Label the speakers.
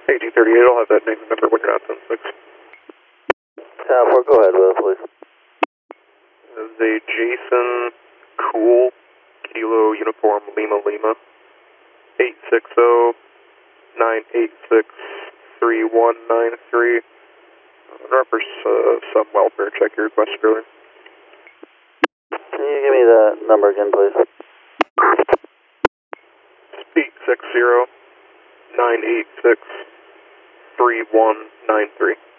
Speaker 1: 1838, I'll have that name and number when you're on 76.
Speaker 2: 10-4, go ahead with it, please.
Speaker 1: This is a Jason Cool, Kilo Uniform Lima Lima, 860-986-3193. Reference some welfare check you requested earlier.
Speaker 2: Can you give me that number again, please?
Speaker 1: It's 860-986-3193.